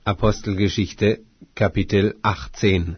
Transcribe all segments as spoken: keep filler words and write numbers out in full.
Apostelgeschichte, Kapitel achtzehn.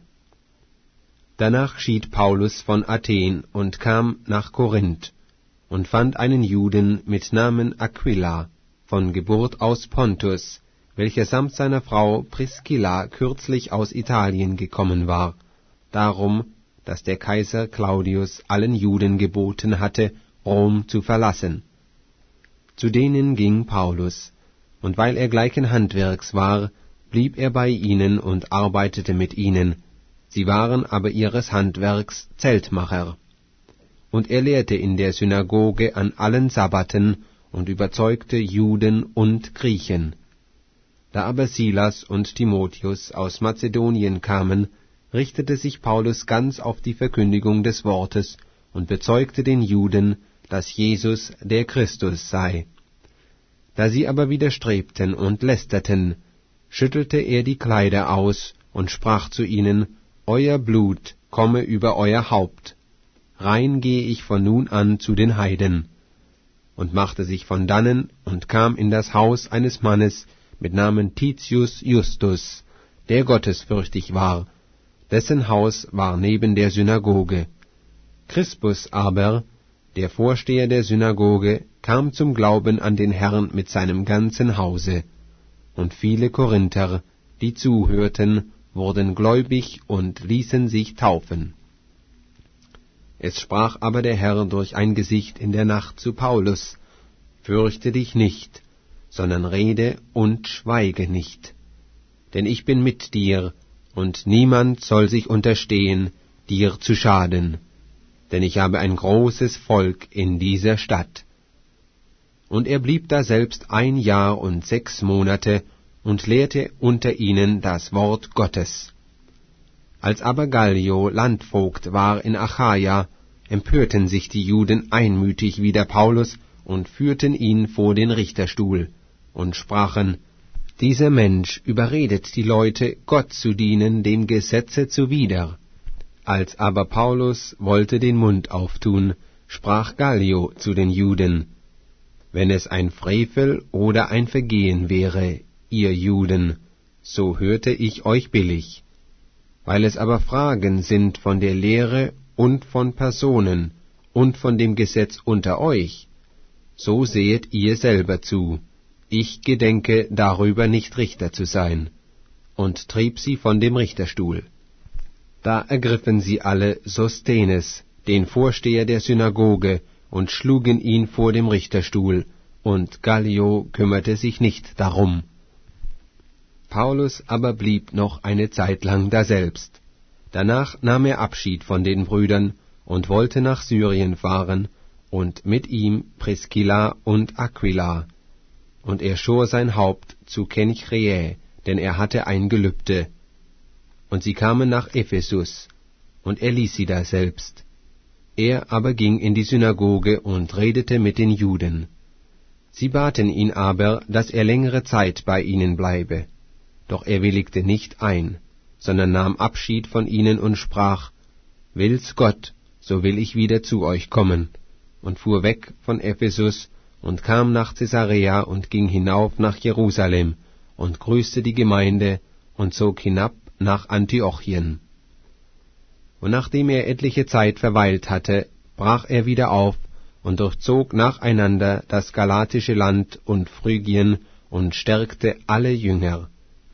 Danach schied Paulus von Athen und kam nach Korinth und fand einen Juden mit Namen Aquila, von Geburt aus Pontus, welcher samt seiner Frau Priscilla kürzlich aus Italien gekommen war, darum, dass der Kaiser Claudius allen Juden geboten hatte, Rom zu verlassen. Zu denen ging Paulus, und weil er gleichen Handwerks war, blieb er bei ihnen und arbeitete mit ihnen, sie waren aber ihres Handwerks Zeltmacher. Und er lehrte in der Synagoge an allen Sabbaten und überzeugte Juden und Griechen. Da aber Silas und Timotheus aus Mazedonien kamen, richtete sich Paulus ganz auf die Verkündigung des Wortes und bezeugte den Juden, dass Jesus der Christus sei. Da sie aber widerstrebten und lästerten, schüttelte er die Kleider aus und sprach zu ihnen: Euer Blut komme über euer Haupt. Rein gehe ich von nun an zu den Heiden. Und machte sich von dannen und kam in das Haus eines Mannes mit Namen Titius Justus, der gottesfürchtig war, dessen Haus war neben der Synagoge. Crispus aber, der Vorsteher der Synagoge, kam zum Glauben an den Herrn mit seinem ganzen Hause. Und viele Korinther, die zuhörten, wurden gläubig und ließen sich taufen. Es sprach aber der Herr durch ein Gesicht in der Nacht zu Paulus: Fürchte dich nicht, sondern rede und schweige nicht. Denn ich bin mit dir, und niemand soll sich unterstehen, dir zu schaden. Denn ich habe ein großes Volk in dieser Stadt. Und er blieb daselbst ein Jahr und sechs Monate und lehrte unter ihnen das Wort Gottes. Als aber Gallio Landvogt war in Achaia, empörten sich die Juden einmütig wider Paulus und führten ihn vor den Richterstuhl und sprachen: Dieser Mensch überredet die Leute, Gott zu dienen, dem Gesetze zuwider. Als aber Paulus wollte den Mund auftun, sprach Gallio zu den Juden: Wenn es ein Frevel oder ein Vergehen wäre, ihr Juden, so hörte ich euch billig. Weil es aber Fragen sind von der Lehre und von Personen und von dem Gesetz unter euch, so sehet ihr selber zu. Ich gedenke darüber nicht Richter zu sein, und trieb sie von dem Richterstuhl. Da ergriffen sie alle Sosthenes, den Vorsteher der Synagoge, und schlugen ihn vor dem Richterstuhl, und Gallio kümmerte sich nicht darum. Paulus aber blieb noch eine Zeit lang daselbst. Danach nahm er Abschied von den Brüdern und wollte nach Syrien fahren, und mit ihm Priscilla und Aquila. Und er schor sein Haupt zu Kenchreae, denn er hatte ein Gelübde. Und sie kamen nach Ephesus, und er ließ sie daselbst. Er aber ging in die Synagoge und redete mit den Juden. Sie baten ihn aber, dass er längere Zeit bei ihnen bleibe. Doch er willigte nicht ein, sondern nahm Abschied von ihnen und sprach: Will's Gott, so will ich wieder zu euch kommen, und fuhr weg von Ephesus und kam nach Caesarea und ging hinauf nach Jerusalem und grüßte die Gemeinde und zog hinab nach Antiochien. Und nachdem er etliche Zeit verweilt hatte, brach er wieder auf und durchzog nacheinander das galatische Land und Phrygien und stärkte alle Jünger.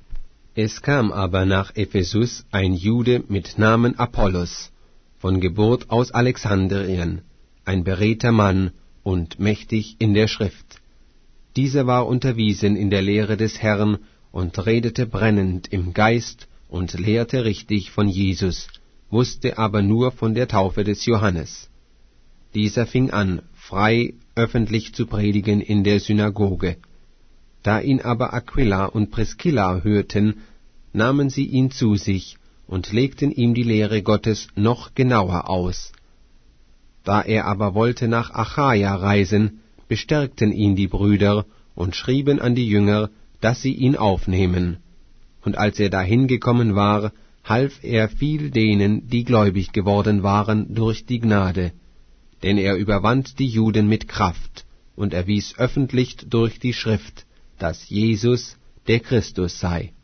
Es kam aber nach Ephesus ein Jude mit Namen Apollos, von Geburt aus Alexandrien, ein beredter Mann und mächtig in der Schrift. Dieser war unterwiesen in der Lehre des Herrn und redete brennend im Geist und lehrte richtig von Jesus, wusste aber nur von der Taufe des Johannes. Dieser fing an, frei öffentlich zu predigen in der Synagoge. Da ihn aber Aquila und Priscilla hörten, nahmen sie ihn zu sich und legten ihm die Lehre Gottes noch genauer aus. Da er aber wollte nach Achaia reisen, bestärkten ihn die Brüder und schrieben an die Jünger, dass sie ihn aufnehmen. Und als er dahin gekommen war, half er viel denen, die gläubig geworden waren, durch die Gnade. Denn er überwand die Juden mit Kraft und erwies öffentlich durch die Schrift, dass Jesus der Christus sei.